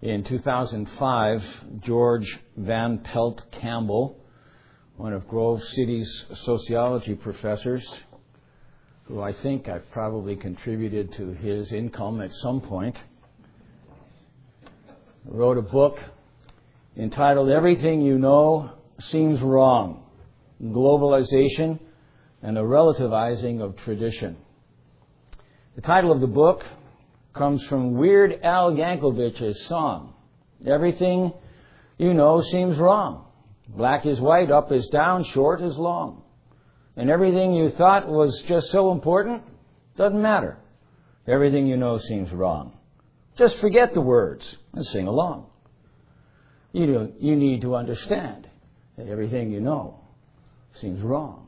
In 2005, George Van Pelt Campbell, one of Grove City's sociology professors, who I think I've probably contributed to his income at some point, wrote a book entitled Everything You Know Seems Wrong, Globalization and a Relativizing of Tradition. The title of the book comes from Weird Al Yankovic's song, Everything You Know Seems Wrong. Black is white, up is down, short is long. And everything you thought was just so important doesn't matter. Everything you know seems wrong. Just forget the words and sing along. You need to understand that everything you know seems wrong.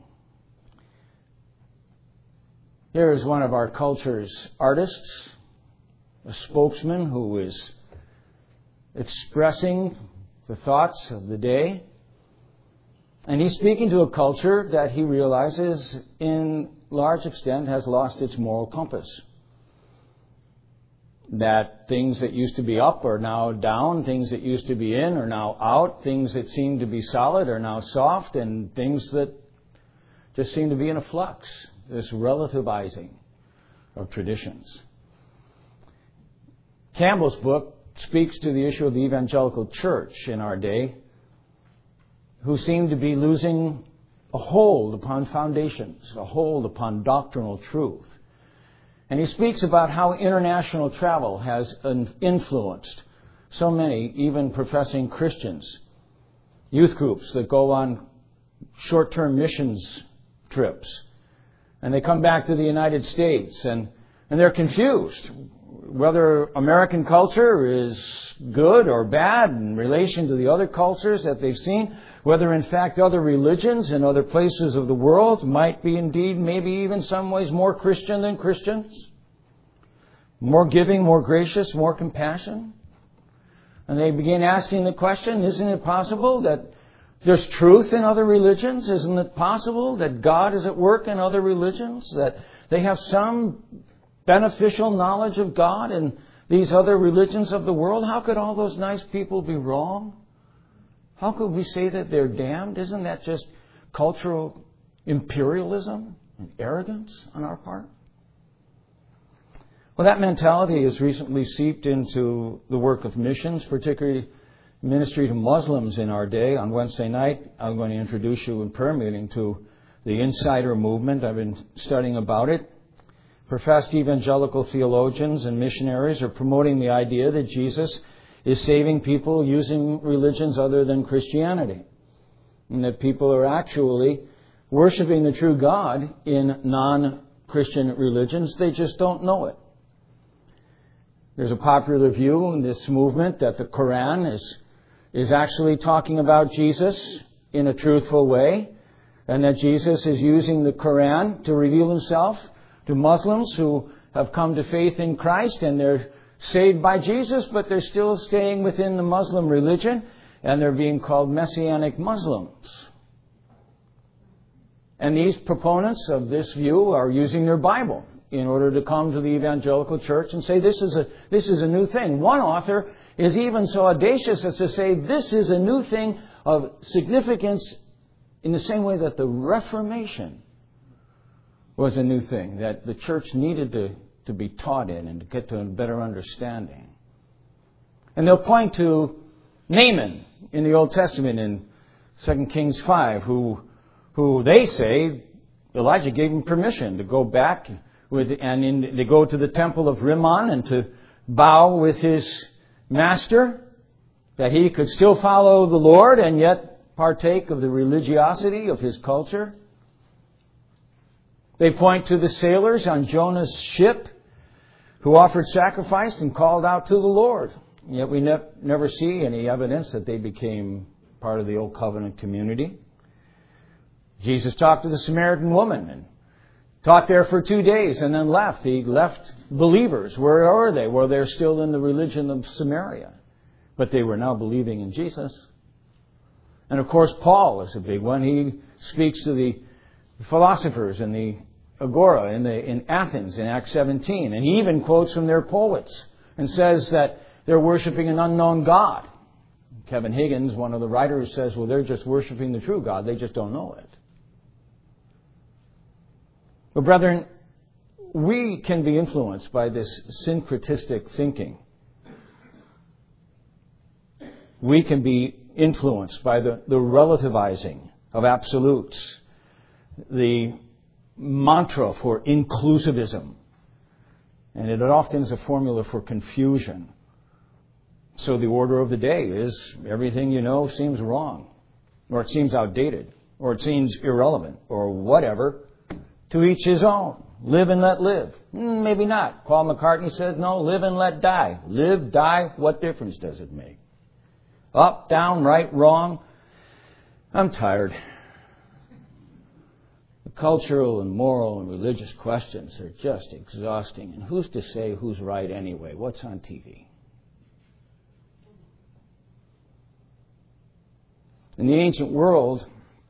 Here is one of our culture's artists, a spokesman who is expressing the thoughts of the day. And he's speaking to a culture that he realizes in large extent has lost its moral compass. That things that used to be up are now down, things that used to be in are now out, things that seem to be solid are now soft, and things that just seem to be in a flux. This relativizing of traditions. Campbell's book speaks to the issue of the evangelical church in our day, who seem to be losing a hold upon foundations, a hold upon doctrinal truth. And he speaks about how international travel has influenced so many, even professing Christians, youth groups that go on short-term missions trips. And they come back to the United States and they're confused whether American culture is good or bad in relation to the other cultures that they've seen, whether in fact other religions in other places of the world might be indeed maybe even some ways more Christian than Christians, more giving, more gracious, more compassion. And they begin asking the question, isn't it possible that there's truth in other religions? Isn't it possible that God is at work in other religions? That they have some beneficial knowledge of God in these other religions of the world? How could all those nice people be wrong? How could we say that they're damned? Isn't that just cultural imperialism and arrogance on our part? Well, that mentality has recently seeped into the work of missions, particularly ministry to Muslims in our day. On Wednesday night, I'm going to introduce you in prayer meeting to the Insider Movement. I've been studying about it. Professed evangelical theologians and missionaries are promoting the idea that Jesus is saving people using religions other than Christianity, and that people are actually worshiping the true God in non-Christian religions. They just don't know it. There's a popular view in this movement that the Quran is actually talking about Jesus in a truthful way, and that Jesus is using the Quran to reveal himself to Muslims who have come to faith in Christ, and they're saved by Jesus, but they're still staying within the Muslim religion, and they're being called Messianic Muslims. And these proponents of this view are using their Bible in order to come to the evangelical church and say this is a new thing. One author is even so audacious as to say this is a new thing of significance in the same way that the Reformation was a new thing that the church needed to be taught in and to get to a better understanding. And they'll point to Naaman in the Old Testament in 2 Kings 5, who they say Elijah gave him permission to go back they go to the temple of Rimmon and to bow with his master, that he could still follow the Lord and yet partake of the religiosity of his culture. They point to the sailors on Jonah's ship who offered sacrifice and called out to the Lord. Yet we never see any evidence that they became part of the Old Covenant community. Jesus talked to the Samaritan woman and taught there for 2 days and then left. He left believers. Where are they? Well, they're still in the religion of Samaria. But they were now believing in Jesus. And of course, Paul is a big one. He speaks to the philosophers in the Agora in Athens in Acts 17. And he even quotes from their poets and says that They're worshiping an unknown God. Kevin Higgins, one of the writers, says, well, they're just worshiping the true God. They just don't know it. But brethren, we can be influenced by this syncretistic thinking. We can be influenced by the relativizing of absolutes, the mantra for inclusivism. And it often is a formula for confusion. So the order of the day is everything you know seems wrong, or it seems outdated, or it seems irrelevant, or whatever. To each his own. Live and let live. Maybe not. Paul McCartney says, no, live and let die. Live, die, what difference does it make? Up, down, right, wrong. I'm tired. The cultural and moral and religious questions are just exhausting. And who's to say who's right anyway? What's on TV? In the ancient world,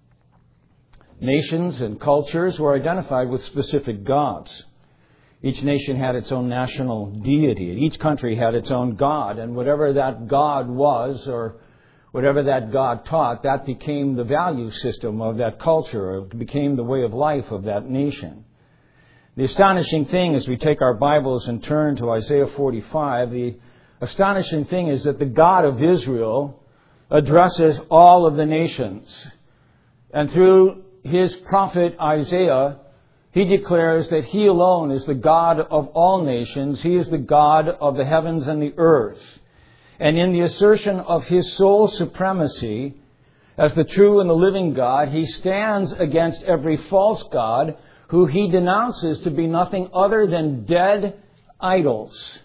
nations and cultures were identified with specific gods. Each nation had its own national deity. Each country had its own god. And whatever that god was, or whatever that god taught, that became the value system of that culture, or it became the way of life of that nation. The astonishing thing, as we take our Bibles and turn to Isaiah 45, the astonishing thing is that the God of Israel addresses all of the nations. And through his prophet Isaiah, he declares that he alone is the God of all nations. He is the God of the heavens and the earth. And in the assertion of his sole supremacy as the true and the living God, he stands against every false god who he denounces to be nothing other than dead idols.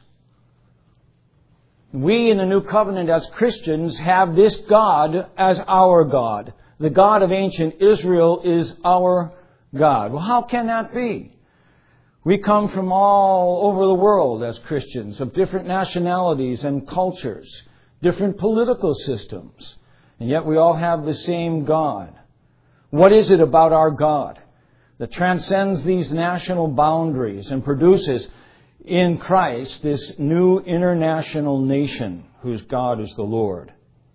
We in the New Covenant as Christians have this God as our God. The God of ancient Israel is our God. Well, how can that be? We come from all over the world as Christians, of different nationalities and cultures, different political systems, and yet we all have the same God. What is it about our God that transcends these national boundaries and produces in Christ this new international nation whose God is the Lord?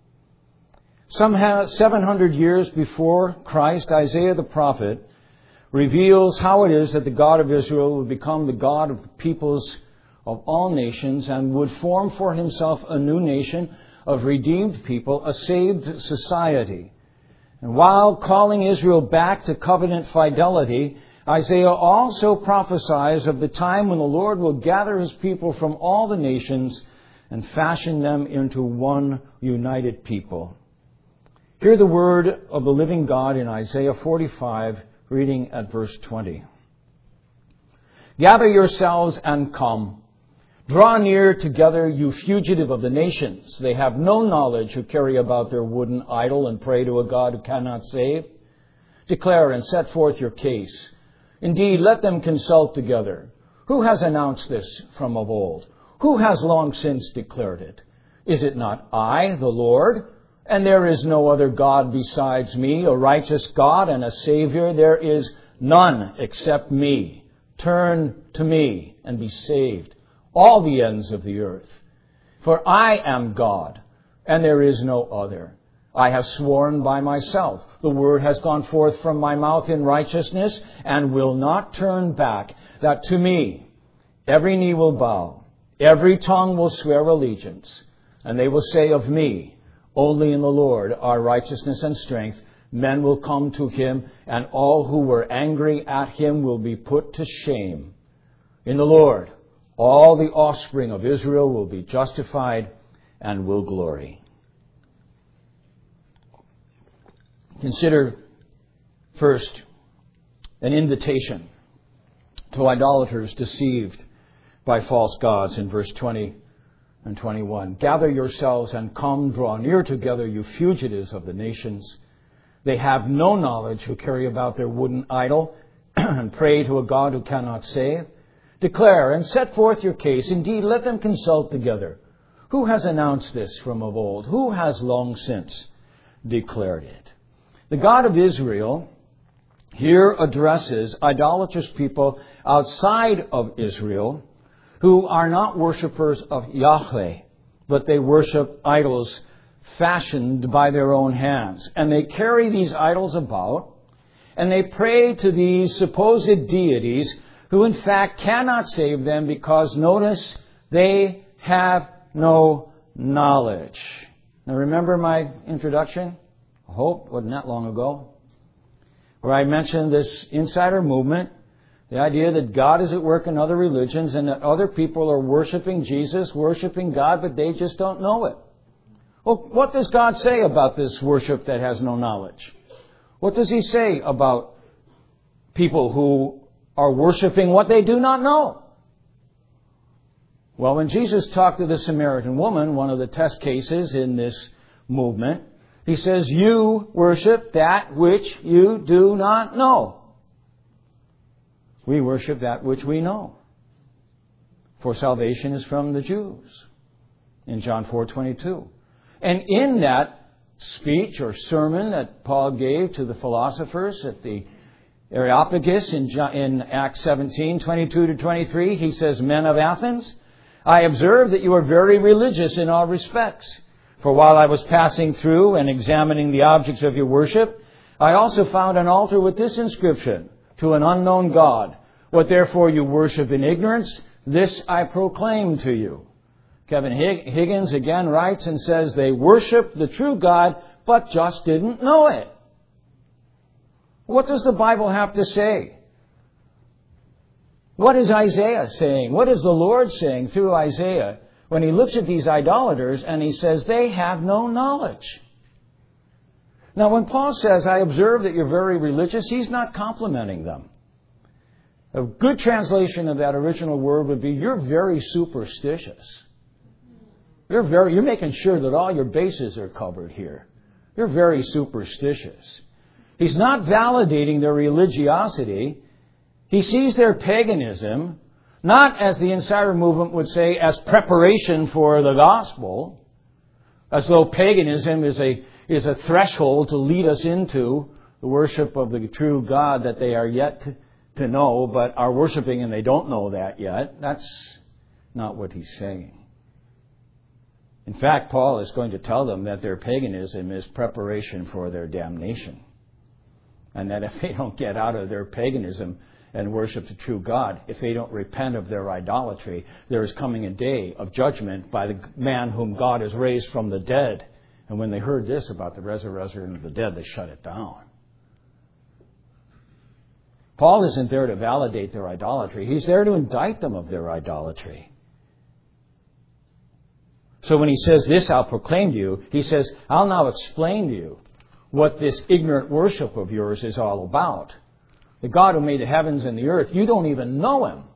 Some 700 years before Christ, Isaiah the prophet reveals how it is that the God of Israel would become the God of the peoples of all nations and would form for himself a new nation of redeemed people, a saved society. And while calling Israel back to covenant fidelity, Isaiah also prophesies of the time when the Lord will gather his people from all the nations and fashion them into one united people. Hear the word of the living God in Isaiah 45, reading at verse 20. Gather yourselves and come. Draw near together, you fugitive of the nations. They have no knowledge who carry about their wooden idol and pray to a God who cannot save. Declare and set forth your case. Indeed, let them consult together. Who has announced this from of old? Who has long since declared it? Is it not I, the Lord? And there is no other God besides me, a righteous God and a Savior. There is none except me. Turn to me and be saved, all the ends of the earth. For I am God, and there is no other. I have sworn by myself. The word has gone forth from my mouth in righteousness, and will not turn back, that to me every knee will bow, every tongue will swear allegiance, and they will say of me, only in the Lord are righteousness and strength. Men will come to him, and all who were angry at him will be put to shame. In the Lord, all the offspring of Israel will be justified and will glory. Consider first an invitation to idolaters deceived by false gods in verse 20 and 21. Gather yourselves and come, draw near together, you fugitives of the nations. They have no knowledge who carry about their wooden idol and pray to a God who cannot save. Declare and set forth your case. Indeed, let them consult together. Who has announced this from of old? Who has long since declared it? The God of Israel here addresses idolatrous people outside of Israel who are not worshippers of Yahweh, but they worship idols fashioned by their own hands. And they carry these idols about, and they pray to these supposed deities who in fact cannot save them because, notice, they have no knowledge. Now remember my introduction? I hope, wasn't that long ago, where I mentioned this insider movement, the idea that God is at work in other religions and that other people are worshiping Jesus, worshiping God, but they just don't know it. Well, what does God say about this worship that has no knowledge? What does He say about people who are worshiping what they do not know? Well, when Jesus talked to the Samaritan woman, one of the test cases in this movement, He says, you worship that which you do not know. We worship that which we know. For salvation is from the Jews. In John 4:22. And in that speech or sermon that Paul gave to the philosophers at the Areopagus in Acts 17:22-23, he says, Men of Athens, I observe that you are very religious in all respects. For while I was passing through and examining the objects of your worship, I also found an altar with this inscription, to an unknown God. What therefore you worship in ignorance, this I proclaim to you. Kevin Higgins again writes and says they worship the true God, but just didn't know it. What does the Bible have to say? What is Isaiah saying? What is the Lord saying through Isaiah when He looks at these idolaters and He says they have no knowledge? Now, when Paul says, I observe that you're very religious, he's not complimenting them. A good translation of that original word would be, you're very superstitious. You're making sure that all your bases are covered here. You're very superstitious. He's not validating their religiosity. He sees their paganism, not, as the Insider movement would say, as preparation for the gospel, as though paganism is a threshold to lead us into the worship of the true God that they are yet to know, but are worshiping and they don't know that yet. That's not what he's saying. In fact, Paul is going to tell them that their paganism is preparation for their damnation. And that if they don't get out of their paganism and worship the true God, if they don't repent of their idolatry, there is coming a day of judgment by the man whom God has raised from the dead. And when they heard this about the resurrection of the dead, they shut it down. Paul isn't there to validate their idolatry. He's there to indict them of their idolatry. So when he says, this I'll proclaim to you, he says, I'll now explain to you what this ignorant worship of yours is all about. The God who made the heavens and the earth, you don't even know Him.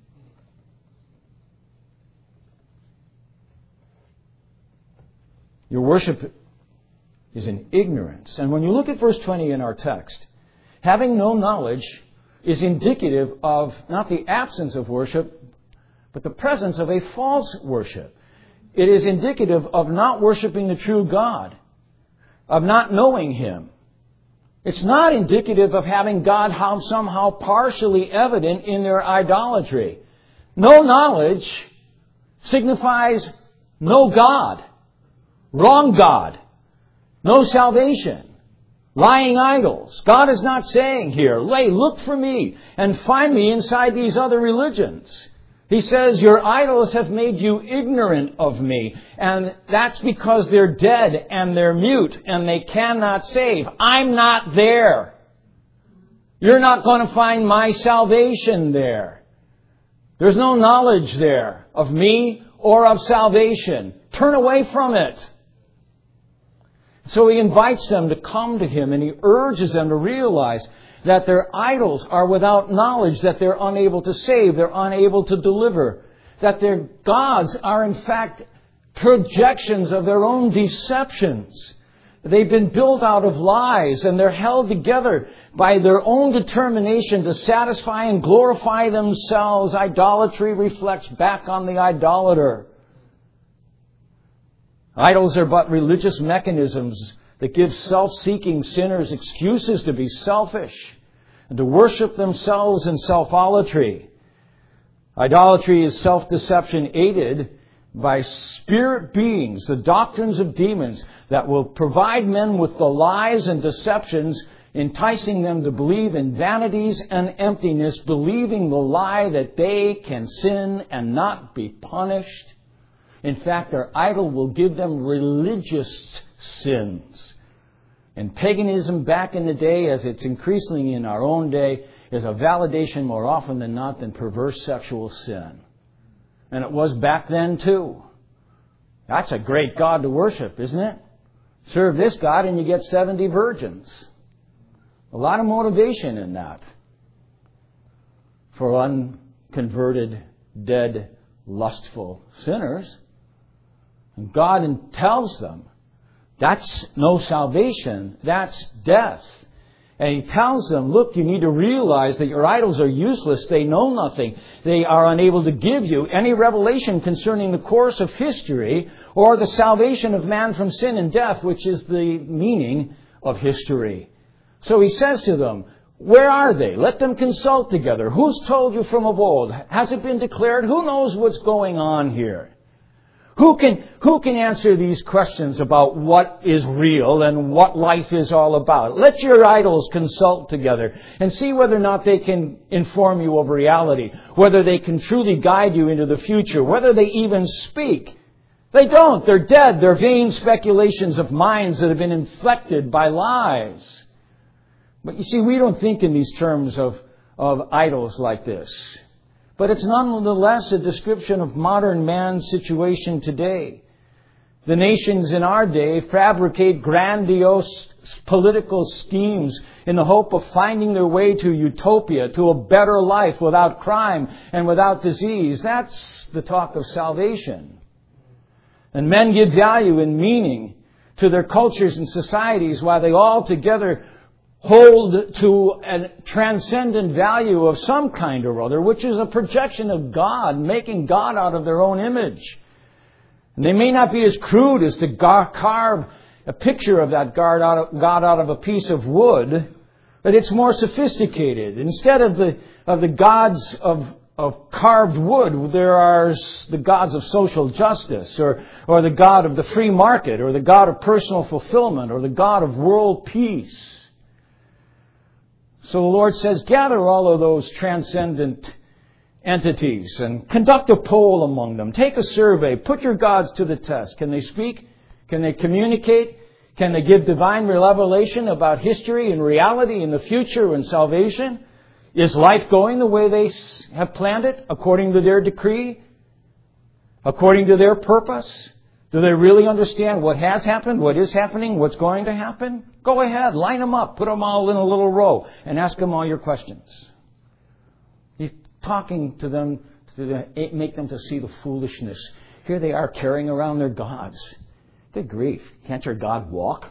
Your worship is in ignorance. And when you look at verse 20 in our text, having no knowledge is indicative of not the absence of worship, but the presence of a false worship. It is indicative of not worshiping the true God, of not knowing Him. It's not indicative of having God somehow partially evident in their idolatry. No knowledge signifies no God, wrong God, no salvation, lying idols. God is not saying here, look for me and find me inside these other religions. He says, your idols have made you ignorant of me. And that's because they're dead and they're mute and they cannot save. I'm not there. You're not going to find my salvation there. There's no knowledge there of me or of salvation. Turn away from it. So he invites them to come to him and he urges them to realize that their idols are without knowledge, that they're unable to save, they're unable to deliver, that their gods are in fact projections of their own deceptions. They've been built out of lies and they're held together by their own determination to satisfy and glorify themselves. Idolatry reflects back on the idolater. Idols are but religious mechanisms that give self-seeking sinners excuses to be selfish and to worship themselves in self-olatry. Idolatry is self-deception aided by spirit beings, the doctrines of demons that will provide men with the lies and deceptions, enticing them to believe in vanities and emptiness, believing the lie that they can sin and not be punished. In fact, their idol will give them religious sins. And paganism back in the day, as it's increasingly in our own day, is a validation more often than not than perverse sexual sin. And it was back then too. That's a great God to worship, isn't it? Serve this God and you get 70 virgins. A lot of motivation in that for unconverted, dead, lustful sinners. And God tells them, that's no salvation, that's death. And He tells them, look, you need to realize that your idols are useless. They know nothing. They are unable to give you any revelation concerning the course of history or the salvation of man from sin and death, which is the meaning of history. So He says to them, where are they? Let them consult together. Who's told you from of old? Has it been declared? Who knows what's going on here? Who can answer these questions about what is real and what life is all about? Let your idols consult together and see whether or not they can inform you of reality, whether they can truly guide you into the future, whether they even speak. They don't. They're dead. They're vain speculations of minds that have been inflected by lies. But you see, we don't think in these terms of idols like this. But it's nonetheless a description of modern man's situation today. The nations in our day fabricate grandiose political schemes in the hope of finding their way to utopia, to a better life without crime and without disease. That's the talk of salvation. And men give value and meaning to their cultures and societies while they all together hold to a transcendent value of some kind or other, which is a projection of God, making God out of their own image. And they may not be as crude as to carve a picture of that God out of a piece of wood, but it's more sophisticated. Instead of the gods of carved wood, there are the gods of social justice, or the God of the free market, or the God of personal fulfillment, or the God of world peace. So the Lord says, gather all of those transcendent entities and conduct a poll among them. Take a survey. Put your gods to the test. Can they speak? Can they communicate? Can they give divine revelation about history and reality and the future and salvation? Is life going the way they have planned it, according to their decree? According to their purpose? Do they really understand what has happened, what is happening, what's going to happen? Go ahead, line them up, put them all in a little row, and ask them all your questions. He's talking to them to make them to see the foolishness. Here they are carrying around their gods. Good grief, can't your God walk?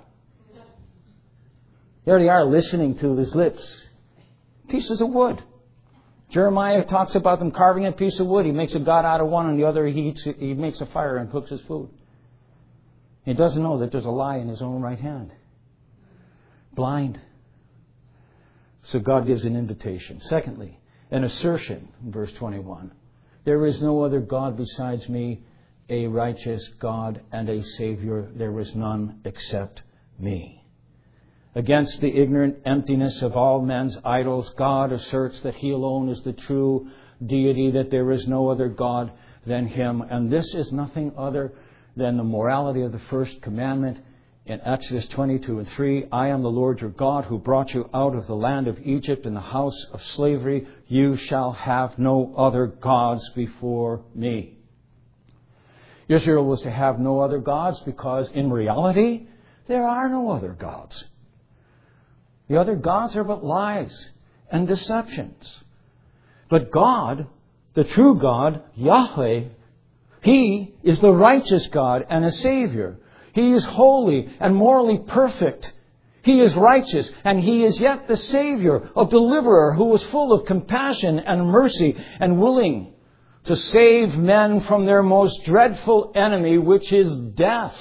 Here they are listening to His lips. Pieces of wood. Jeremiah talks about them carving a piece of wood. He makes a god out of one, and the other he makes a fire and cooks his food. He doesn't know that there's a lie in his own right hand. Blind. So God gives an invitation. Secondly, an assertion in verse 21. There is no other God besides me, a righteous God and a Savior. There is none except me. Against the ignorant emptiness of all men's idols, God asserts that He alone is the true deity, that there is no other God than Him. And this is nothing other than the morality of the first commandment in Exodus 22:3. I am the Lord your God who brought you out of the land of Egypt in the house of slavery. You shall have no other gods before me. Israel was to have no other gods because in reality there are no other gods. The other gods are but lies and deceptions. But God, the true God, Yahweh, He is the righteous God and a Savior. He is holy and morally perfect. He is righteous, and He is yet the Savior, a deliverer who was full of compassion and mercy and willing to save men from their most dreadful enemy, which is death.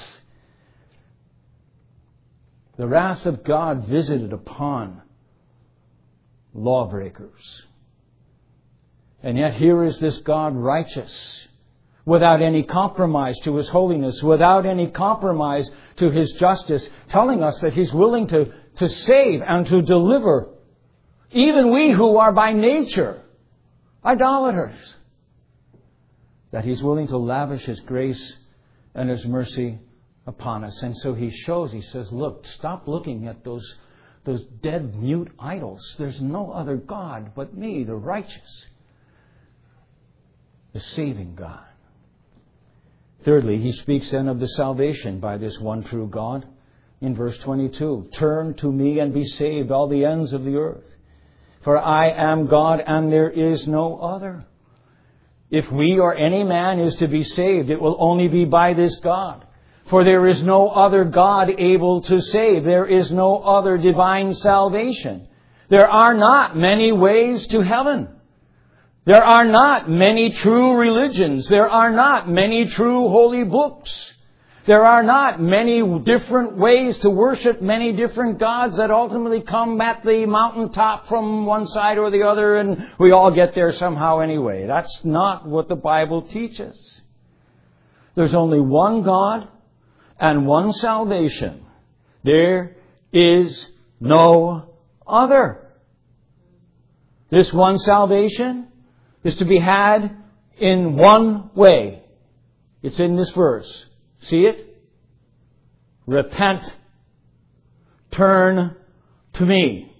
The wrath of God visited upon lawbreakers. And yet here is this God righteous, without any compromise to His holiness, without any compromise to His justice, telling us that He's willing to save and to deliver even we who are by nature idolaters. That He's willing to lavish His grace and His mercy upon us. And so He shows, He says, look, stop looking at those dead, mute idols. There's no other God but me, the righteous, the saving God. Thirdly, He speaks then of the salvation by this one true God. In verse 22, turn to me and be saved, all the ends of the earth. For I am God and there is no other. If we or any man is to be saved, it will only be by this God. For there is no other God able to save. There is no other divine salvation. There are not many ways to heaven. There are not many true religions. There are not many true holy books. There are not many different ways to worship many different gods that ultimately come at the mountaintop from one side or the other, and we all get there somehow anyway. That's not what the Bible teaches. There's only one God and one salvation. There is no other. This one salvation is to be had in one way. It's in this verse. See it? Repent. Turn to me.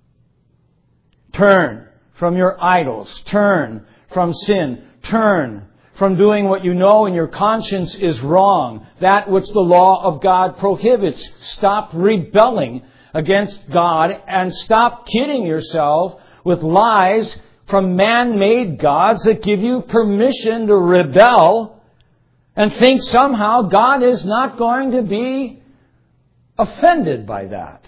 Turn from your idols. Turn from sin. Turn from doing what you know in your conscience is wrong. That which the law of God prohibits. Stop rebelling against God and stop kidding yourself with lies from man-made gods that give you permission to rebel and think somehow God is not going to be offended by that.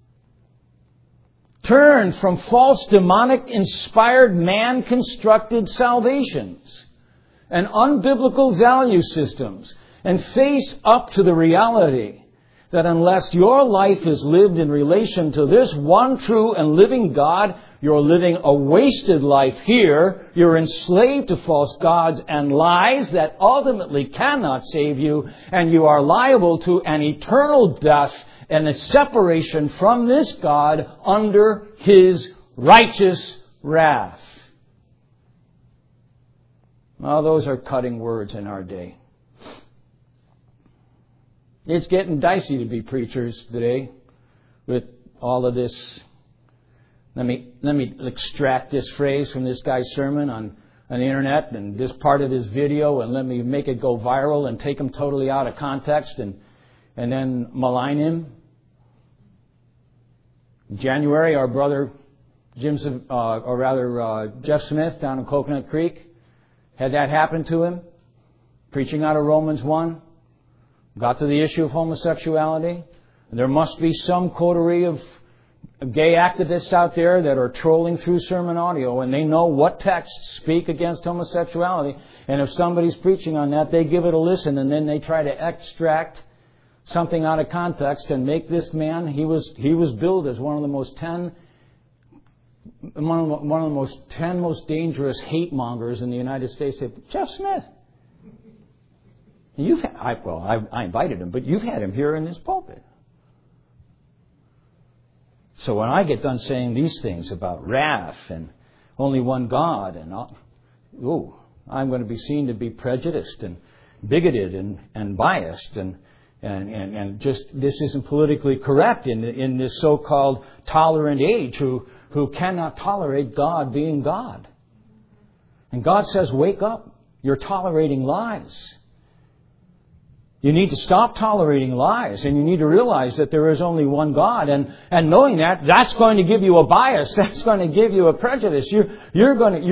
Turn from false, demonic-inspired, man-constructed salvations and unbiblical value systems and face up to the reality that unless your life is lived in relation to this one true and living God, you're living a wasted life here. You're enslaved to false gods and lies that ultimately cannot save you. And you are liable to an eternal death and a separation from this God under His righteous wrath. Well, those are cutting words in our day. It's getting dicey to be preachers today with all of this. Let me extract this phrase from this guy's sermon on the internet and this part of his video, and let me make it go viral and take him totally out of context and then malign him. In January, our brother Jeff Smith down in Coconut Creek had that happen to him, preaching out of Romans 1. Got to the issue of homosexuality. There must be some coterie of gay activists out there that are trolling through sermon audio, and they know what texts speak against homosexuality. And if somebody's preaching on that, they give it a listen, and then they try to extract something out of context and make this man. He was billed as one of the 10 most dangerous hate mongers in the United States. Jeff Smith. I invited him, but you've had him here in this pulpit. So when I get done saying these things about wrath and only one God, and I'm going to be seen to be prejudiced and bigoted and biased and just this isn't politically correct in this so-called tolerant age who cannot tolerate God being God. And God says, wake up. You're tolerating lies. You need to stop tolerating lies, and you need to realize that there is only one God. And knowing that, that's going to give you a bias. That's going to give you a prejudice. You're going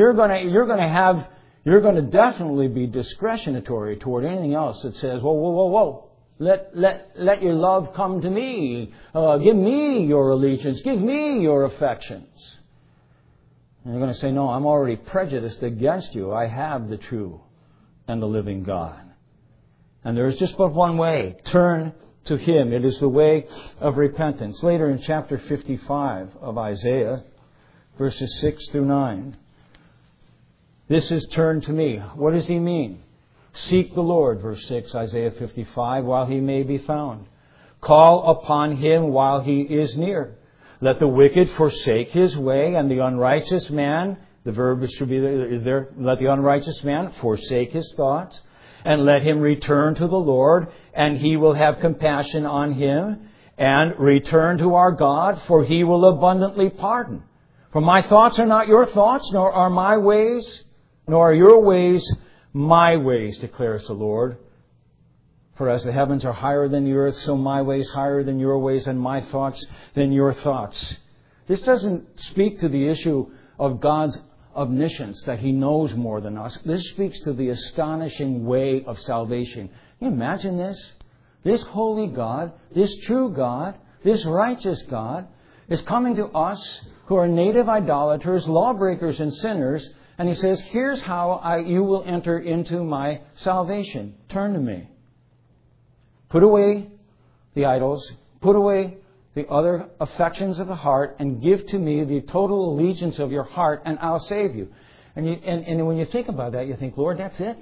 to definitely be discretionary toward anything else that says, whoa. Let your love come to me. Give me your allegiance. Give me your affections. And you're going to say, no, I'm already prejudiced against you. I have the true and the living God. And there is just but one way. Turn to Him. It is the way of repentance. Later in chapter 55 of Isaiah, verses 6 through 9. This is turn to me. What does He mean? Seek the Lord, verse 6, Isaiah 55, while He may be found. Call upon Him while He is near. Let the wicked forsake his way, and the unrighteous man, the verb should be is there, let the unrighteous man forsake his thoughts, and let him return to the Lord, and He will have compassion on him, and return to our God, for He will abundantly pardon. For my thoughts are not your thoughts, nor are my ways, nor are your ways my ways, declares the Lord. For as the heavens are higher than the earth, so my ways higher than your ways, and my thoughts than your thoughts. This doesn't speak to the issue of God's omniscience, that He knows more than us. This speaks to the astonishing way of salvation. Can you imagine this? This holy God, this true God, this righteous God is coming to us who are native idolaters, lawbreakers, and sinners, and He says, here's how you will enter into my salvation. Turn to me. Put away the idols, put away the other affections of the heart, and give to me the total allegiance of your heart, and I'll save you. And when you think about that, you think, Lord, that's it?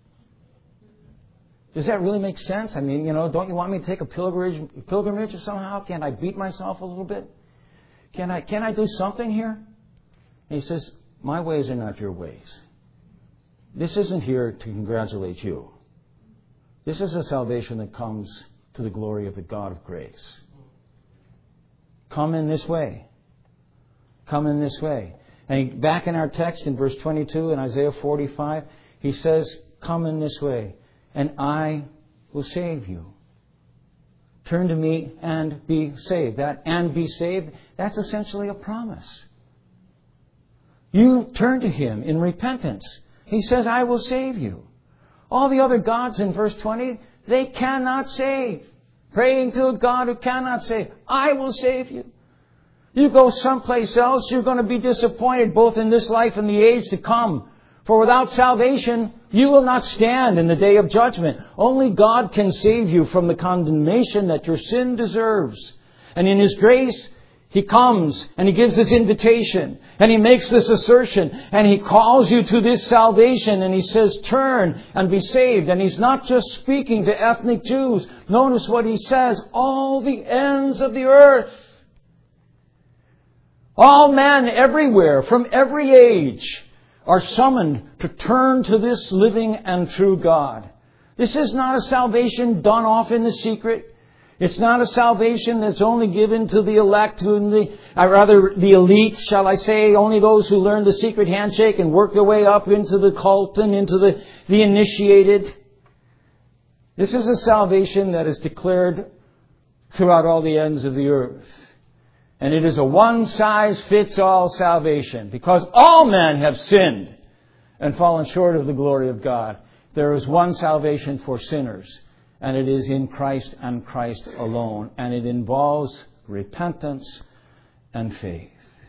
Does that really make sense? I mean, don't you want me to take a pilgrimage somehow? Can't I beat myself a little bit? Can I do something here? And He says, my ways are not your ways. This isn't here to congratulate you. This is a salvation that comes to the glory of the God of grace. Come in this way. Come in this way. And back in our text in verse 22 in Isaiah 45, He says, come in this way, and I will save you. Turn to me and be saved. That and be saved, that's essentially a promise. You turn to Him in repentance. He says, I will save you. All the other gods in verse 20, they cannot save. Praying to a God who cannot save. I will save you. You go someplace else, you're going to be disappointed both in this life and the age to come. For without salvation, you will not stand in the day of judgment. Only God can save you from the condemnation that your sin deserves. And in His grace, He comes and He gives this invitation and He makes this assertion and He calls you to this salvation and He says, turn and be saved. And He's not just speaking to ethnic Jews. Notice what He says, all the ends of the earth. All men everywhere, from every age, are summoned to turn to this living and true God. This is not a salvation done off in the secret. It's not a salvation that's only given to the elect, the elite, shall I say, only those who learn the secret handshake and work their way up into the cult and into the initiated. This is a salvation that is declared throughout all the ends of the earth. And it is a one-size-fits-all salvation because all men have sinned and fallen short of the glory of God. There is one salvation for sinners, and it is in Christ and Christ alone. And it involves repentance and faith.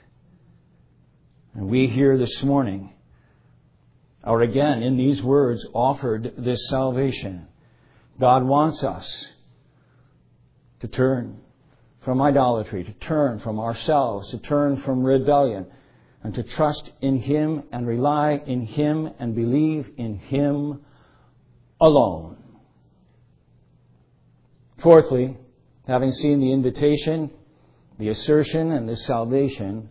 And we here this morning are again in these words offered this salvation. God wants us to turn from idolatry, to turn from ourselves, to turn from rebellion, and to trust in Him and rely in Him and believe in Him alone. Fourthly, having seen the invitation, the assertion, and the salvation,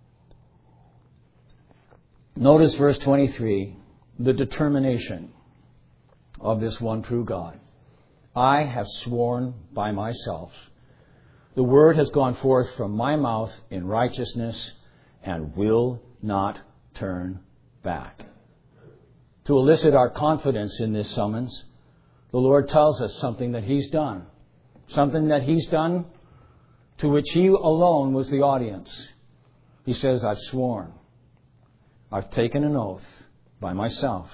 notice verse 23, the determination of this one true God. I have sworn by myself. The word has gone forth from my mouth in righteousness and will not turn back. To elicit our confidence in this summons, the Lord tells us something that He's done. Something that He's done to which He alone was the audience. He says, I've sworn. I've taken an oath by myself.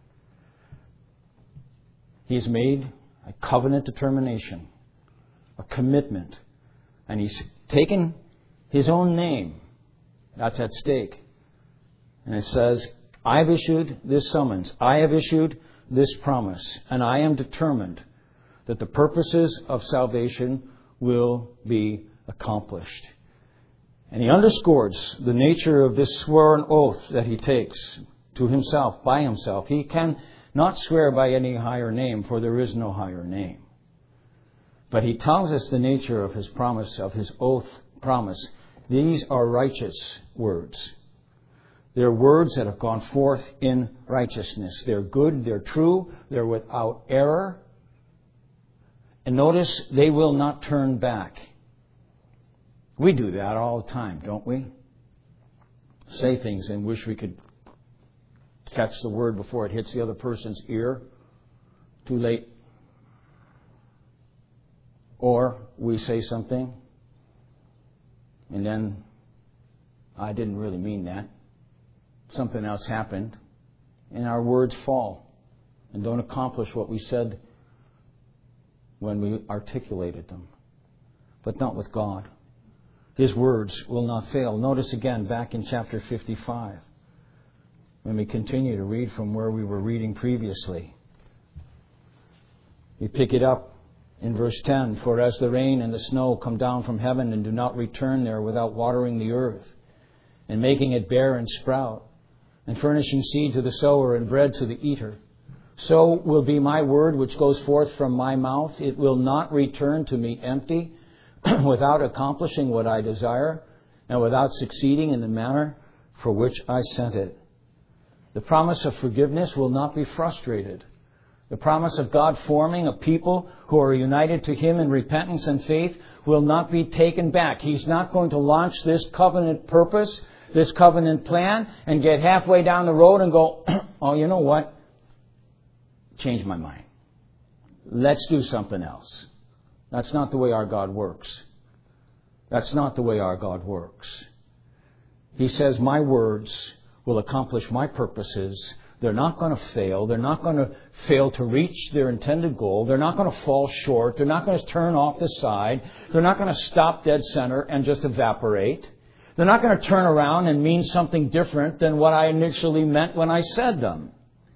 He's made a covenant determination, a commitment. And He's taken His own name. That's at stake. And it says, I've issued this summons. I have issued this promise. And I am determined that the purposes of salvation will be accomplished. And He underscores the nature of this sworn oath that He takes to Himself, by Himself. He can not swear by any higher name, for there is no higher name. But he tells us the nature of his promise, of his oath promise. These are righteous words. They're words that have gone forth in righteousness. They're good, they're true, they're without error. And notice, they will not turn back. We do that all the time, don't we? Say things and wish we could catch the word before it hits the other person's ear. Too late. Or we say something, and then, I didn't really mean that. Something else happened, and our words fall and don't accomplish what we said when we articulated them. But not with God. His words will not fail. Notice again back in chapter 55, when we continue to read from where we were reading previously. We pick it up in verse 10. For as the rain and the snow come down from heaven and do not return there without watering the earth and making it bear and sprout, and furnishing seed to the sower and bread to the eater, so will be my word which goes forth from my mouth. It will not return to me empty, without accomplishing what I desire, and without succeeding in the manner for which I sent it. The promise of forgiveness will not be frustrated. The promise of God forming a people who are united to Him in repentance and faith will not be taken back. He's not going to launch this covenant purpose, this covenant plan, and get halfway down the road and go, oh, you know what? Change my mind. Let's do something else. That's not the way our God works. That's not the way our God works. He says, my words will accomplish my purposes. They're not going to fail. They're not going to fail to reach their intended goal. They're not going to fall short. They're not going to turn off the side. They're not going to stop dead center and just evaporate. They're not going to turn around and mean something different than what I initially meant when I said them.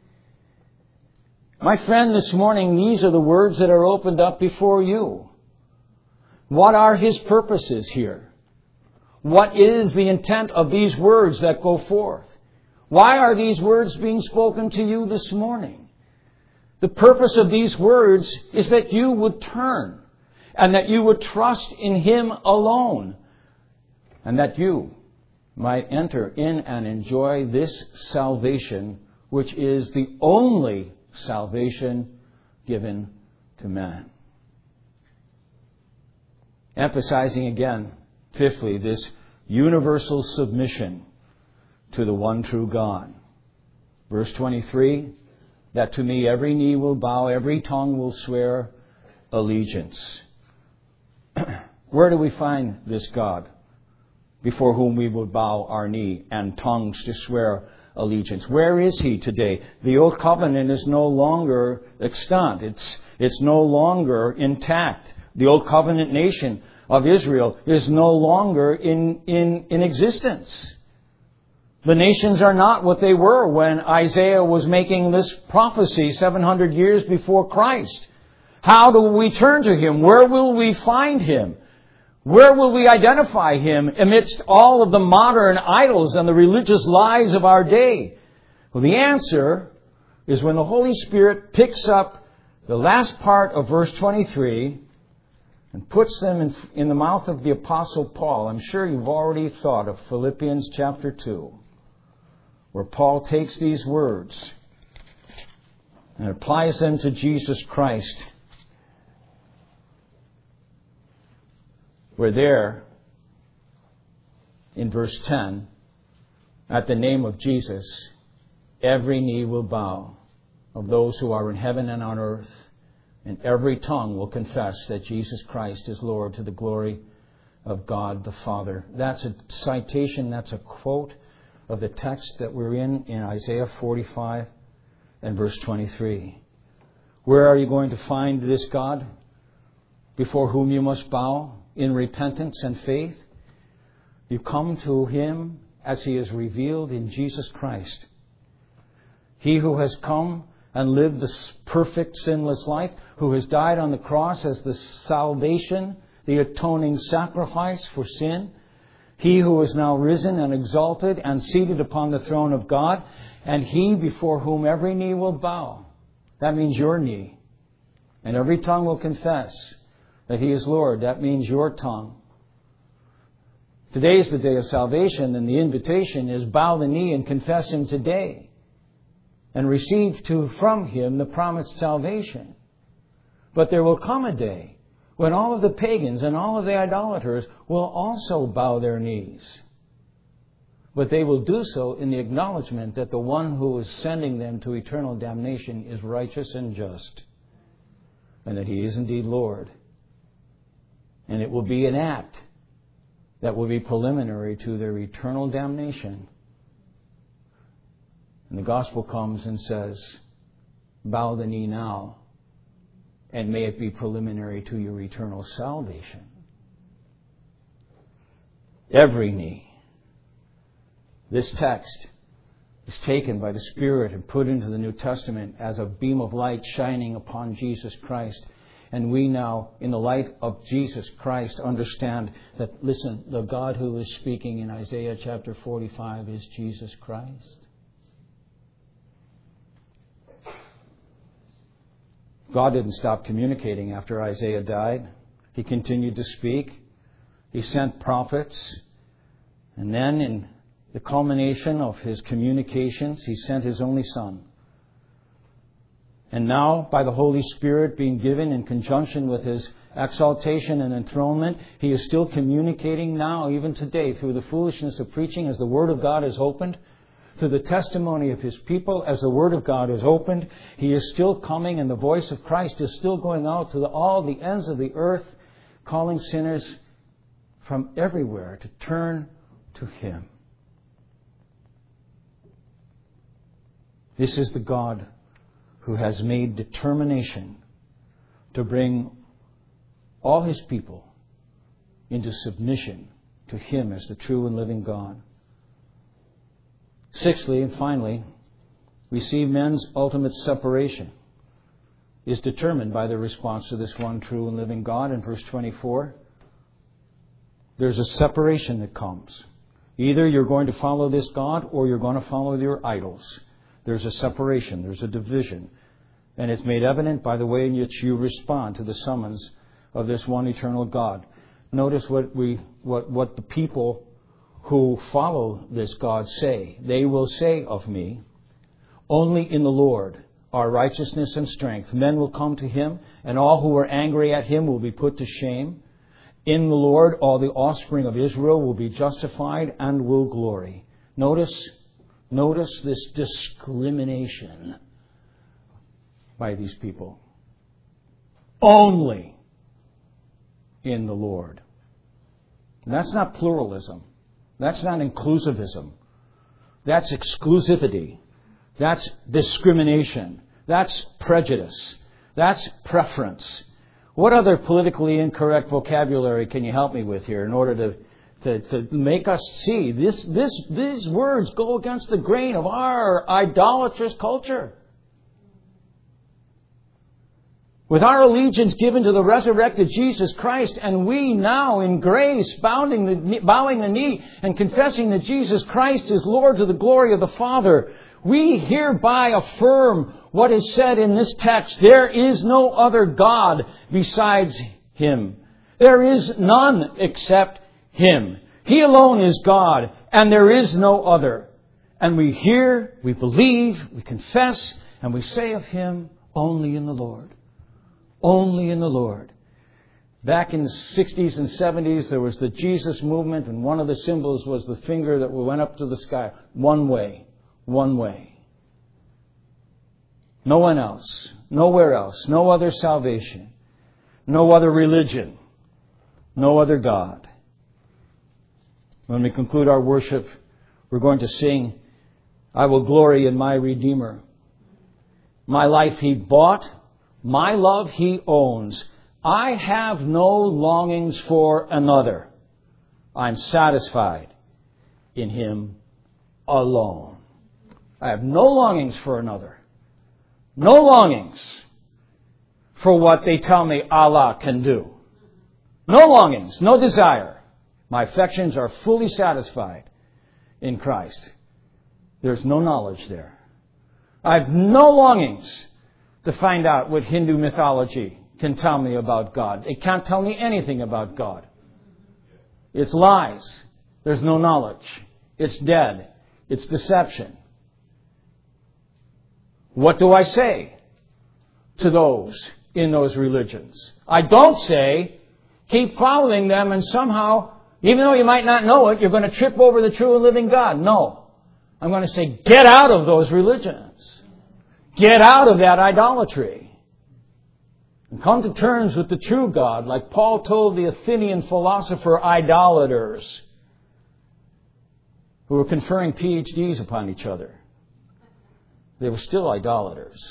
My friend, this morning, these are the words that are opened up before you. What are His purposes here? What is the intent of these words that go forth? Why are these words being spoken to you this morning? The purpose of these words is that you would turn and that you would trust in Him alone and that you might enter in and enjoy this salvation, which is the only salvation given to man. Emphasizing again, fifthly, this universal submission to the one true God. Verse 23, that to me every knee will bow, every tongue will swear allegiance. Where do we find this God before whom we will bow our knee and tongues to swear allegiance? Where is He today? The old covenant is no longer extant. It's no longer intact. The old covenant nation of Israel is no longer in existence. The nations are not what they were when Isaiah was making this prophecy 700 years before Christ. How do we turn to Him? Where will we find Him? Where will we identify Him amidst all of the modern idols and the religious lies of our day? Well, the answer is when the Holy Spirit picks up the last part of verse 23 and puts them in the mouth of the Apostle Paul. I'm sure you've already thought of Philippians chapter 2, where Paul takes these words and applies them to Jesus Christ. We're there in verse 10, at the name of Jesus, every knee will bow of those who are in heaven and on earth, and every tongue will confess that Jesus Christ is Lord, to the glory of God the Father. That's a citation, that's a quote of the text that we're in Isaiah 45 and verse 23. Where are you going to find this God before whom you must bow in repentance and faith? You come to Him as He is revealed in Jesus Christ. He who has come and lived this perfect sinless life, who has died on the cross as the salvation, the atoning sacrifice for sin. He who is now risen and exalted and seated upon the throne of God, and He before whom every knee will bow That means your knee. And every tongue will confess that He is Lord. That means your tongue. Today is the day of salvation, and the invitation is bow the knee and confess Him today and receive from Him the promised salvation. But there will come a day when all of the pagans and all of the idolaters will also bow their knees. But they will do so in the acknowledgement that the one who is sending them to eternal damnation is righteous and just, and that He is indeed Lord. And it will be an act that will be preliminary to their eternal damnation. And the gospel comes and says, bow the knee now, and may it be preliminary to your eternal salvation. Every knee. This text is taken by the Spirit and put into the New Testament as a beam of light shining upon Jesus Christ. And we now, in the light of Jesus Christ, understand that, listen, the God who is speaking in Isaiah chapter 45 is Jesus Christ. God didn't stop communicating after Isaiah died. He continued to speak. He sent prophets. And then, in the culmination of His communications, He sent His only Son. And now, by the Holy Spirit being given in conjunction with His exaltation and enthronement, He is still communicating now, even today, through the foolishness of preaching as the Word of God is opened, through the testimony of His people as the Word of God is opened. He is still coming, and the voice of Christ is still going out to all the ends of the earth, calling sinners from everywhere to turn to Him. This is the God who has made determination to bring all His people into submission to Him as the true and living God. Sixthly and finally, we see men's ultimate separation is determined by their response to this one true and living God. In verse 24, there's a separation that comes. Either you're going to follow this God or you're going to follow your idols. There's a separation, there's a division. And it's made evident by the way in which you respond to the summons of this one eternal God. Notice what the people who follow this God say. They will say of me, only in the Lord are righteousness and strength. Men will come to Him, and all who are angry at Him will be put to shame. In the Lord, all the offspring of Israel will be justified and will glory. Notice this discrimination by these people. Only in the Lord. And that's not pluralism. That's not inclusivism. That's exclusivity. That's discrimination. That's prejudice. That's preference. What other politically incorrect vocabulary can you help me with here in order to make us see these words go against the grain of our idolatrous culture? With our allegiance given to the resurrected Jesus Christ, and we now in grace bowing the knee and confessing that Jesus Christ is Lord to the glory of the Father, we hereby affirm what is said in this text. There is no other God besides Him. There is none except Him. He alone is God, and there is no other. And we hear, we believe, we confess, and we say of Him, only in the Lord. Only in the Lord. Back in the 60s and 70s, there was the Jesus movement, and one of the symbols was the finger that went up to the sky. One way. One way. No one else. Nowhere else. No other salvation. No other religion. No other God. When we conclude our worship, we're going to sing, I will glory in my Redeemer. My life He bought. My love He owns. I have no longings for another. I'm satisfied in Him alone. I have no longings for another. No longings for what they tell me Allah can do. No longings, no desire. My affections are fully satisfied in Christ. There's no knowledge there. I have no longings to find out what Hindu mythology can tell me about God. It can't tell me anything about God. It's lies. There's no knowledge. It's dead. It's deception. What do I say to those in those religions? I don't say, keep following them and somehow, even though you might not know it, you're going to trip over the true and living God. No. I'm going to say, get out of those religions. Get out of that idolatry. And come to terms with the true God, like Paul told the Athenian philosopher idolaters who were conferring PhDs upon each other. They were still idolaters.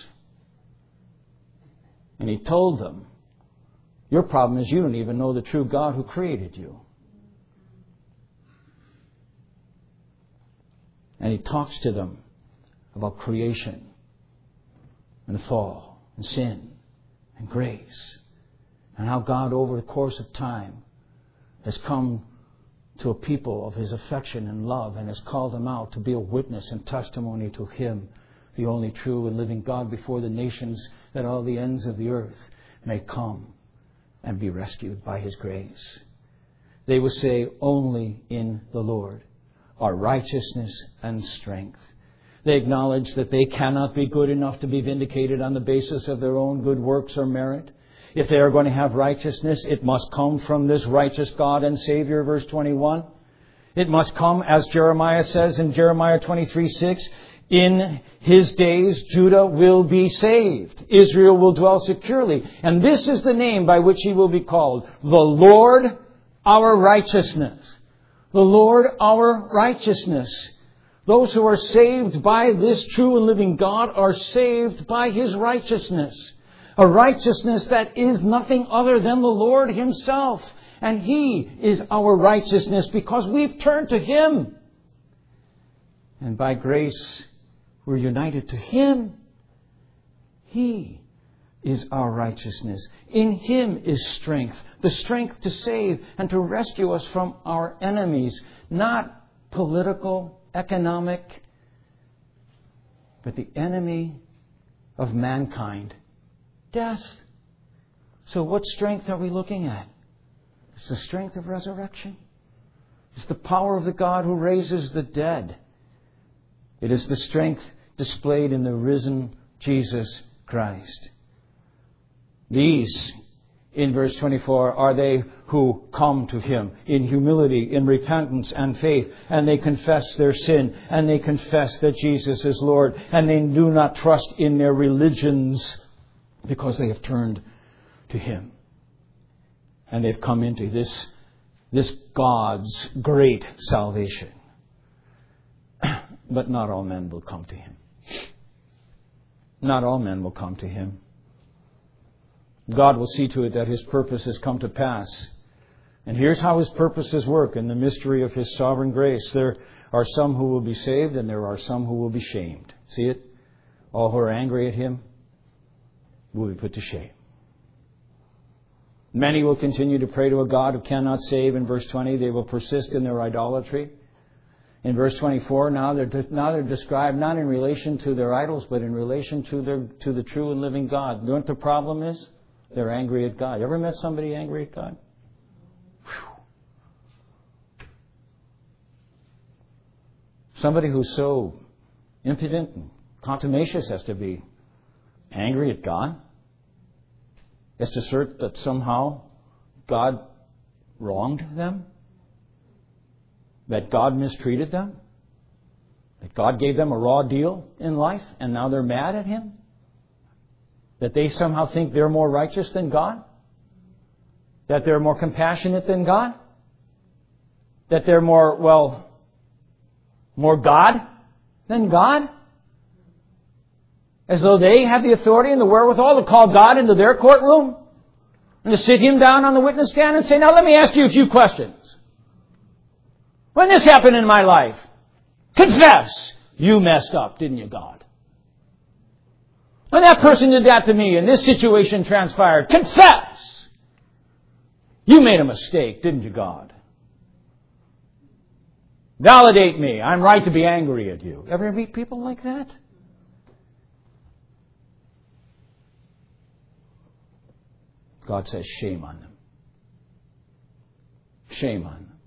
And he told them, your problem is you don't even know the true God who created you. And he talks to them about creation and fall and sin and grace and how God over the course of time has come to a people of His affection and love and has called them out to be a witness and testimony to Him, the only true and living God, before the nations, that all the ends of the earth may come and be rescued by His grace. They will say, only in the Lord are righteousness and strength. They acknowledge that they cannot be good enough to be vindicated on the basis of their own good works or merit. If they are going to have righteousness, it must come from this righteous God and Savior, verse 21. It must come, as Jeremiah says in Jeremiah 23:6, in His days Judah will be saved. Israel will dwell securely. And this is the name by which He will be called, the Lord our righteousness. The Lord our righteousness. Those who are saved by this true and living God are saved by His righteousness. A righteousness that is nothing other than the Lord Himself. And He is our righteousness because we've turned to Him. And by grace, we're united to Him. He is our righteousness. In Him is strength. The strength to save and to rescue us from our enemies. Not political, economic, but the enemy of mankind. Death. So what strength are we looking at? It's the strength of resurrection. It's the power of the God who raises the dead. It is the strength displayed in the risen Jesus Christ. These, in verse 24, are they who come to Him in humility, in repentance and faith, and they confess their sin, and they confess that Jesus is Lord, and they do not trust in their religions because they have turned to Him. And they've come into this God's great salvation. But not all men will come to Him. Not all men will come to Him. God will see to it that His purposes come to pass. And here's how His purposes work in the mystery of His sovereign grace. There are some who will be saved and there are some who will be shamed. See it? All who are angry at Him will be put to shame. Many will continue to pray to a God who cannot save. In verse 20, they will persist in their idolatry. In verse 24, now they're described not in relation to their idols, but in relation to the true and living God. You know what the problem is? They're angry at God. You ever met somebody angry at God? Whew. Somebody who's so impudent and contumacious has to be angry at God. Has to assert that somehow God wronged them. That God mistreated them. That God gave them a raw deal in life and now they're mad at Him. That they somehow think they're more righteous than God. That they're more compassionate than God. That they're more God than God. As though they have the authority and the wherewithal to call God into their courtroom and to sit Him down on the witness stand and say, now let me ask you a few questions. When this happened in my life, confess you messed up, didn't you, God? When that person did that to me and this situation transpired, confess you made a mistake, didn't you, God? Validate me. I'm right to be angry at you. Ever meet people like that? God says, shame on them. Shame on them.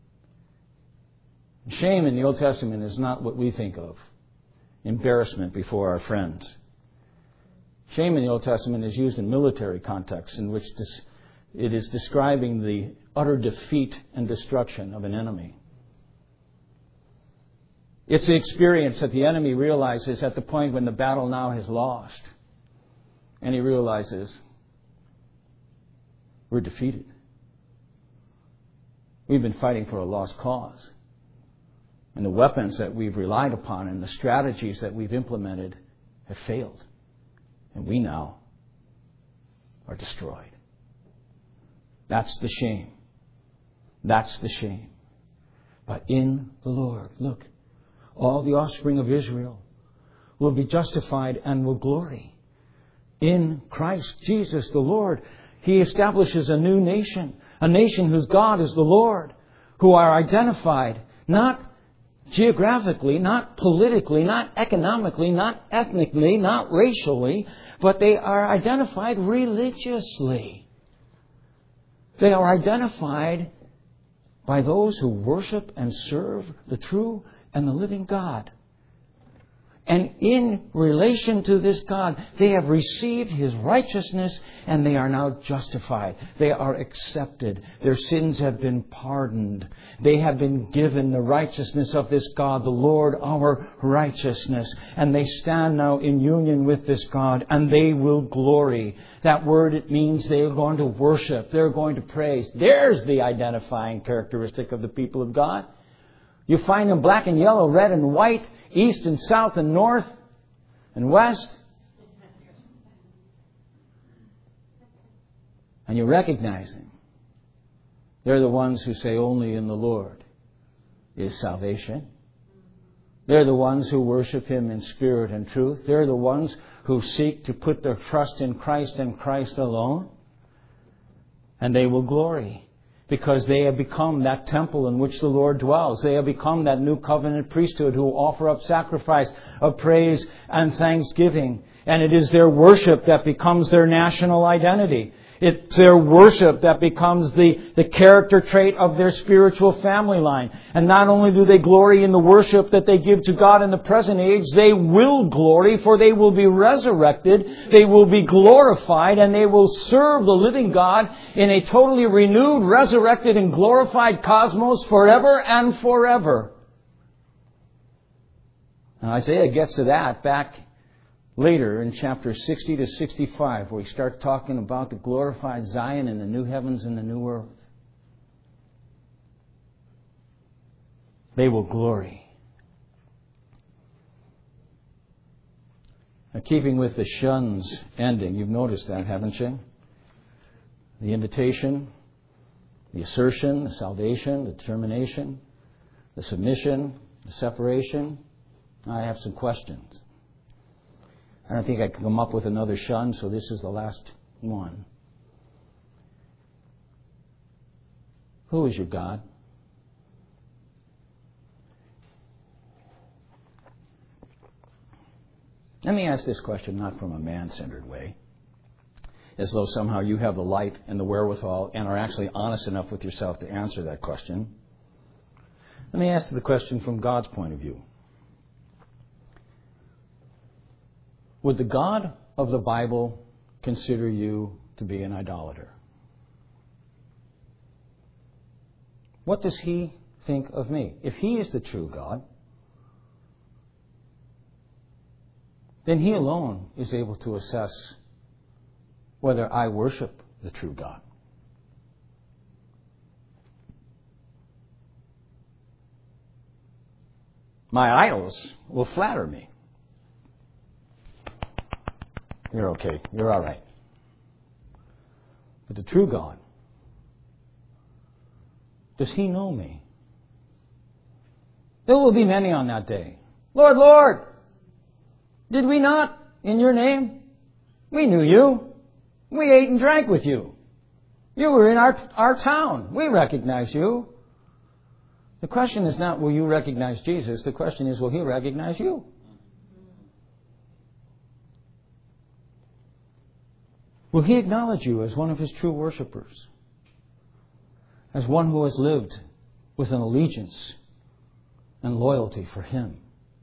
Shame in the Old Testament is not what we think of. Embarrassment before our friends. Shame in the Old Testament is used in military contexts in which it is describing the utter defeat and destruction of an enemy. It's the experience that the enemy realizes at the point when the battle now is lost. And he realizes, we're defeated. We've been fighting for a lost cause. And the weapons that we've relied upon and the strategies that we've implemented have failed. And we now are destroyed. That's the shame. That's the shame. But in the Lord, look, all the offspring of Israel will be justified and will glory. In Christ Jesus the Lord, He establishes a new nation, a nation whose God is the Lord, who are identified not geographically, not politically, not economically, not ethnically, not racially, but they are identified religiously. They are identified by those who worship and serve the true and the living God. And in relation to this God, they have received His righteousness and they are now justified. They are accepted. Their sins have been pardoned. They have been given the righteousness of this God, the Lord, our righteousness. And they stand now in union with this God and they will glory. That word, it means they are going to worship. They're going to praise. There's the identifying characteristic of the people of God. You find them black and yellow, red and white, east and south and north and west. And you recognize them. They're the ones who say only in the Lord is salvation. They're the ones who worship Him in spirit and truth. They're the ones who seek to put their trust in Christ and Christ alone. And they will glory. Because they have become that temple in which the Lord dwells. They have become that new covenant priesthood who offer up sacrifice of praise and thanksgiving. And it is their worship that becomes their national identity. It's their worship that becomes the character trait of their spiritual family line. And not only do they glory in the worship that they give to God in the present age, they will glory, for they will be resurrected, they will be glorified, and they will serve the living God in a totally renewed, resurrected, and glorified cosmos forever and forever. And Isaiah gets to that back later in chapter 60 to 65, where we start talking about the glorified Zion and the new heavens and the new earth. They will glory. Now, keeping with the shun's ending, you've noticed that, haven't you? The invitation, the assertion, the salvation, the determination, the submission, the separation. I have some questions. I don't think I can come up with another shun, so this is the last one. Who is your God? Let me ask this question not from a man-centered way, as though somehow you have the light and the wherewithal and are actually honest enough with yourself to answer that question. Let me ask the question from God's point of view. Would the God of the Bible consider you to be an idolater? What does He think of me? If He is the true God, then He alone is able to assess whether I worship the true God. My idols will flatter me. You're okay. You're all right. But the true God, does He know me? There will be many on that day. Lord, Lord, did we not in Your name? We knew You. We ate and drank with You. You were in our town. We recognize You. The question is not, will you recognize Jesus? The question is, will He recognize you? Will He acknowledge you as one of His true worshipers? As one who has lived with an allegiance and loyalty for Him?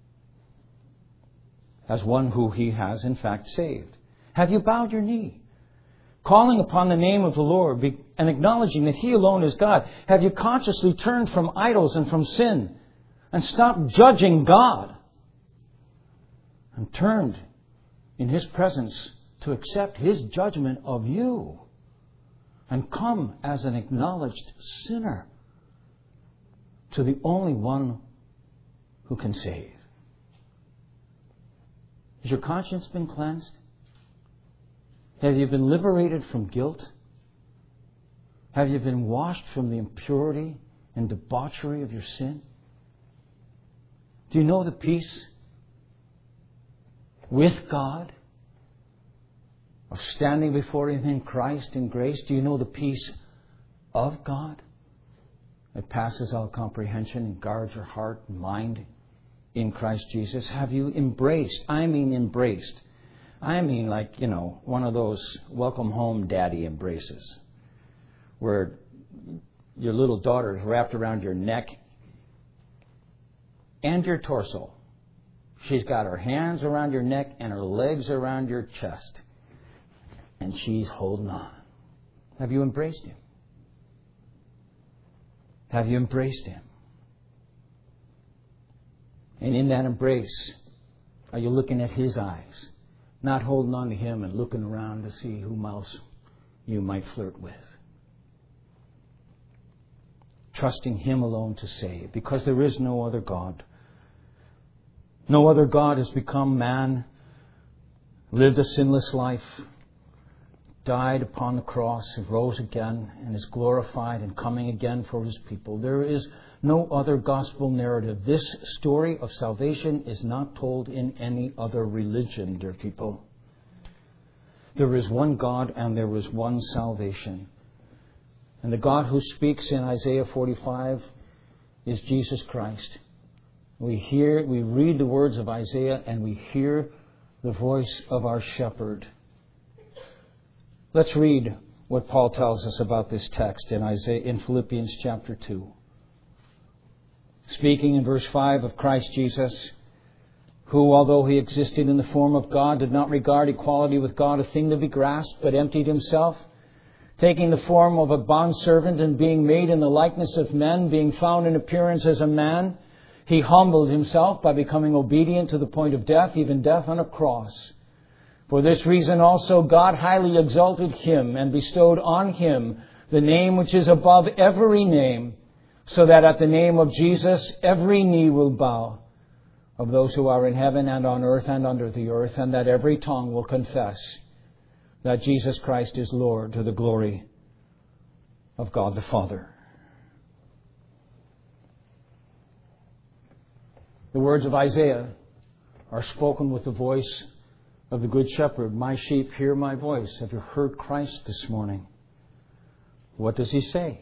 As one who He has in fact saved? Have you bowed your knee, calling upon the name of the Lord and acknowledging that He alone is God? Have you consciously turned from idols and from sin and stopped judging God and turned in His presence to accept His judgment of you and come as an acknowledged sinner to the only one who can save? Has your conscience been cleansed? Have you been liberated from guilt? Have you been washed from the impurity and debauchery of your sin? Do you know the peace with God of standing before Him in Christ in grace? Do you know the peace of God that passes all comprehension and guards your heart and mind in Christ Jesus? Have you embraced? I mean like, one of those welcome home daddy embraces where your little daughter is wrapped around your neck and your torso. She's got her hands around your neck and her legs around your chest. And she's holding on. Have you embraced Him? Have you embraced Him? And in that embrace, are you looking at His eyes? Not holding on to Him and looking around to see whom else you might flirt with. Trusting Him alone to save, because there is no other God. No other God has become man, lived a sinless life, died upon the cross, and rose again, and is glorified and coming again for His people. There is no other gospel narrative. This story of salvation is not told in any other religion, dear people. There is one God and there is one salvation. And the God who speaks in Isaiah 45 is Jesus Christ. We read the words of Isaiah and we hear the voice of our shepherd. Let's read what Paul tells us about this text in Philippians chapter 2. Speaking in verse 5 of Christ Jesus, who, although He existed in the form of God, did not regard equality with God a thing to be grasped, but emptied Himself, taking the form of a bondservant and being made in the likeness of men, being found in appearance as a man, He humbled Himself by becoming obedient to the point of death, even death on a cross. For this reason also God highly exalted Him and bestowed on Him the name which is above every name, so that at the name of Jesus every knee will bow, of those who are in heaven and on earth and under the earth, and that every tongue will confess that Jesus Christ is Lord, to the glory of God the Father. The words of Isaiah are spoken with the voice of the Good Shepherd. My sheep hear my voice. Have you heard Christ this morning? What does He say?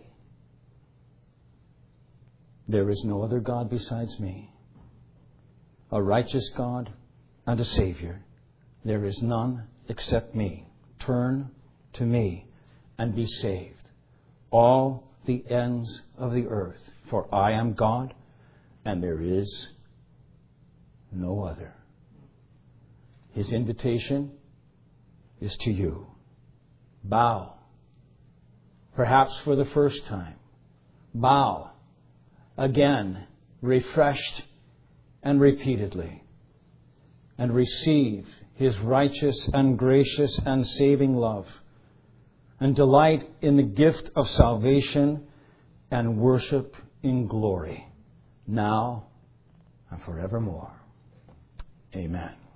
There is no other God besides me, a righteous God and a Savior. There is none except me. Turn to me and be saved, all the ends of the earth, for I am God and there is no other. His invitation is to you. Bow. Perhaps for the first time. Bow. Again, refreshed and repeatedly. And receive His righteous and gracious and saving love. And delight in the gift of salvation and worship in glory. Now and forevermore. Amen.